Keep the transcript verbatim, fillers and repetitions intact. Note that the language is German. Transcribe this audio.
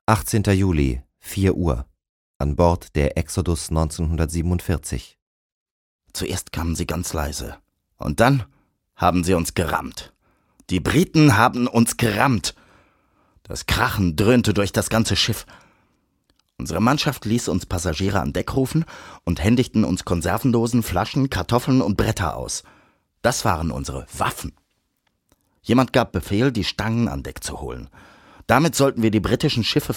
achtzehnter Juli, vier Uhr. An Bord der Exodus neunzehnhundertsiebenundvierzig. Zuerst kamen sie ganz leise. Und dann haben sie uns gerammt. Die Briten haben uns gerammt. Das Krachen dröhnte durch das ganze Schiff. Unsere Mannschaft ließ uns Passagiere an Deck rufen und händigten uns Konservendosen, Flaschen, Kartoffeln und Bretter aus. Das waren unsere Waffen. Jemand gab Befehl, die Stangen an Deck zu holen. Damit sollten wir die britischen Schiffe